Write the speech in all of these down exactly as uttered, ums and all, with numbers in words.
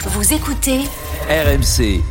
Vous écoutez R M C.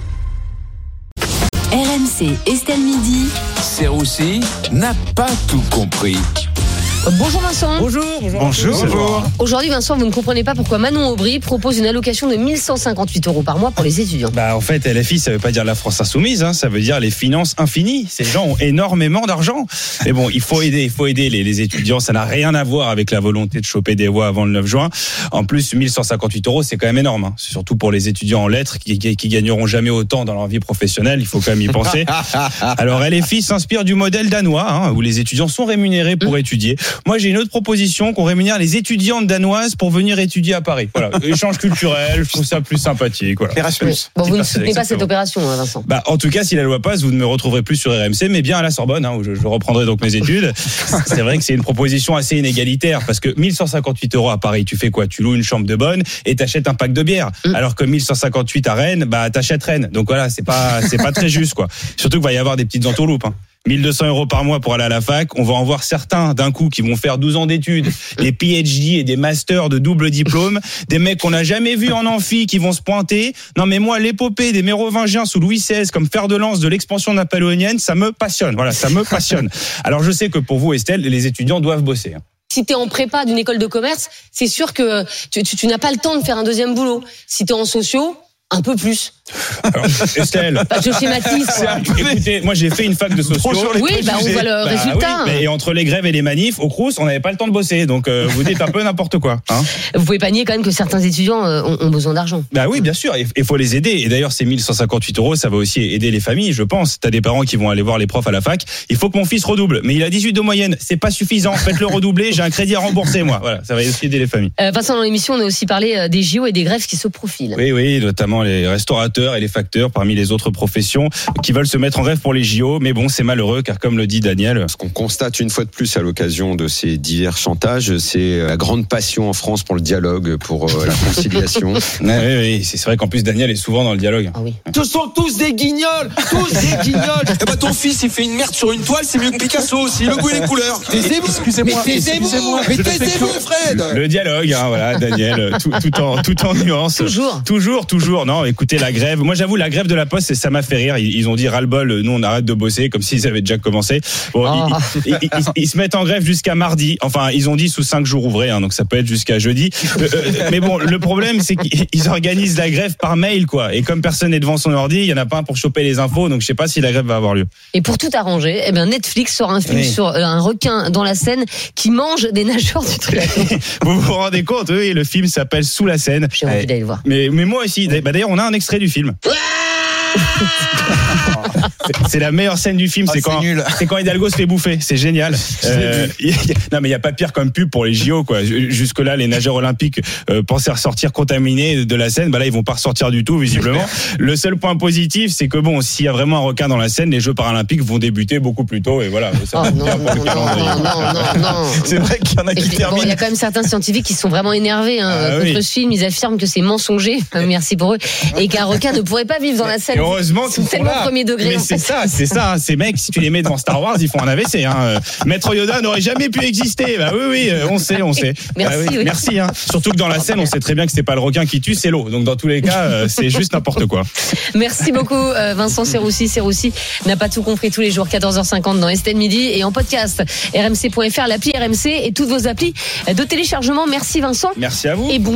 R M C Estelle Midi. Serroussi n'a pas tout compris. Bonjour Vincent. Bonjour. Bonjour. Bonjour. Bonjour. Aujourd'hui Vincent, vous ne comprenez pas pourquoi Manon Aubry propose une allocation de mille cent cinquante-huit euros par mois pour les étudiants. Bah en fait, L F I, ça veut pas dire la France insoumise, hein, ça veut dire les finances infinies. Ces gens ont énormément d'argent. Mais bon, il faut aider, il faut aider les, les étudiants. Ça n'a rien à voir avec la volonté de choper des voix avant le neuf juin. En plus, mille cent cinquante-huit euros, c'est quand même énorme. Hein. C'est surtout pour les étudiants en lettres qui, qui, qui gagneront jamais autant dans leur vie professionnelle. Il faut quand même y penser. Alors L F I s'inspire du modèle danois, hein, où les étudiants sont rémunérés pour mmh. étudier. Moi, j'ai une autre proposition qu'on rémunère les étudiantes danoises pour venir étudier à Paris. Voilà, échange culturel, je trouve ça plus sympathique. Voilà. Erasmus. Bon, vous ne soutenez pas cette opération, Vincent. Bah, en tout cas, si la loi passe, vous ne me retrouverez plus sur R M C, mais bien à la Sorbonne, hein, où je, je reprendrai donc mes études. C'est vrai que c'est une proposition assez inégalitaire, parce que mille cent cinquante-huit euros à Paris, tu fais quoi? Tu loues une chambre de bonne et t'achètes un pack de bière. Mmh. Alors que mille cent cinquante-huit à Rennes, bah, t'achètes Rennes. Donc voilà, c'est pas, c'est pas très juste, quoi. Surtout qu'il va y avoir des petites entourloupes, hein. mille deux cents euros par mois pour aller à la fac. On va en voir certains d'un coup qui vont faire douze ans d'études, des P H D et des masters de double diplôme, des mecs qu'on n'a jamais vus en amphi qui vont se pointer. Non mais moi, l'épopée des Mérovingiens sous Louis seize comme fer de lance de l'expansion napoléonienne, ça me passionne. Voilà, ça me passionne. Alors je sais que pour vous, Estelle, les étudiants doivent bosser. Si t'es en prépa d'une école de commerce, c'est sûr que tu, tu, tu n'as pas le temps de faire un deuxième boulot. Si t'es en sociaux, un peu plus. Alors, Estelle. Bah, je schématise. Écoutez, moi j'ai fait une fac de sociaux. Oui, bah, on voit le bah, résultat. Oui, et entre les grèves et les manifs, au Crous, on n'avait pas le temps de bosser. Donc euh, vous dites un peu n'importe quoi. Hein. Vous pouvez pas nier quand même que certains étudiants euh, ont, ont besoin d'argent. Bah oui, bien sûr. Il faut les aider. Et d'ailleurs, ces mille cent cinquante-huit euros, ça va aussi aider les familles, je pense. T'as des parents qui vont aller voir les profs à la fac. Il faut que mon fils redouble. Mais il a dix-huit de moyenne. C'est pas suffisant. Faites-le redoubler. J'ai un crédit à rembourser, moi. Voilà, ça va aussi aider les familles. Euh, Vincent, dans l'émission, on a aussi parlé des J O et des grèves qui se profilent. Oui, oui, notamment les restaurateurs et les facteurs parmi les autres professions qui veulent se mettre en grève pour les J O, mais bon, c'est malheureux car comme le dit Daniel, ce qu'on constate une fois de plus à l'occasion de ces divers chantages, c'est la grande passion en France pour le dialogue, pour la conciliation. Oui, oui, c'est vrai qu'en plus Daniel est souvent dans le dialogue. Ah oui. Ce sont tous des guignols, tous des guignols. Eh ben ton fils il fait une merde sur une toile, c'est mieux que Picasso aussi, le goût et les couleurs. Taisez-vous, excusez-moi, mais taisez-vous, mais taisez-vous, Fred. Le dialogue, hein, voilà, Daniel, tout, tout en tout en nuance. Toujours, toujours, toujours. Non, écoutez la grève. Moi, j'avoue, la grève de la Poste, ça m'a fait rire. Ils, ils ont dit ras-le-bol, nous on arrête de bosser, comme s'ils avaient déjà commencé. Bon, oh. ils, ils, ils, ils se mettent en grève jusqu'à mardi. Enfin, ils ont dit sous cinq jours ouvrés, hein, donc ça peut être jusqu'à jeudi. Euh, euh, mais bon, le problème, c'est qu'ils organisent la grève par mail, quoi. Et comme personne n'est devant son ordi, il y en a pas un pour choper les infos, donc je sais pas si la grève va avoir lieu. Et pour tout arranger, eh ben Netflix sort un film oui. sur un requin dans la Seine qui mange des nageurs du triathlon. Vous vous rendez compte? Oui, le film s'appelle Sous la Seine. J'ai envie d'aller le voir. Mais, mais moi aussi. Bah, d'ailleurs, on a un extrait du film. C'est la meilleure scène du film, oh, c'est, quand, c'est quand Hidalgo se fait bouffer, c'est génial. Euh, y a, non mais il n'y a pas pire comme pub pour les J O, quoi. Jusque là, les nageurs olympiques euh, pensaient ressortir contaminés de la Seine, bah là ils vont pas ressortir du tout visiblement. Le seul point positif, c'est que bon, s'il y a vraiment un requin dans la Seine, les Jeux paralympiques vont débuter beaucoup plus tôt et voilà. Ça oh, non, non, non, non, non, non, non. C'est vrai qu'il y en a qui terminent. Bon, il y a quand même certains scientifiques qui sont vraiment énervés hein, ah, contre oui. ce film. Ils affirment que c'est mensonger. Merci pour eux et qu'un requin ne pourrait pas vivre dans la Seine. Et heureusement c'est tellement premier degré. Mais c'est ça, c'est ça. Ces mecs, si tu les mets devant Star Wars, ils font un A V C. Hein. Maître Yoda n'aurait jamais pu exister. Bah oui, oui, on sait, on sait. Merci. Bah oui, oui. Merci. Hein. Surtout que dans la scène, on sait très bien que c'est pas le requin qui tue, c'est l'eau. Donc dans tous les cas, c'est juste n'importe quoi. Merci beaucoup, Vincent Serroussi. Serroussi n'a pas tout compris tous les jours, quatorze heures cinquante dans Estelle Midi et en podcast r m c point f r, l'appli R M C et toutes vos applis de téléchargement. Merci Vincent. Merci à vous. Et bon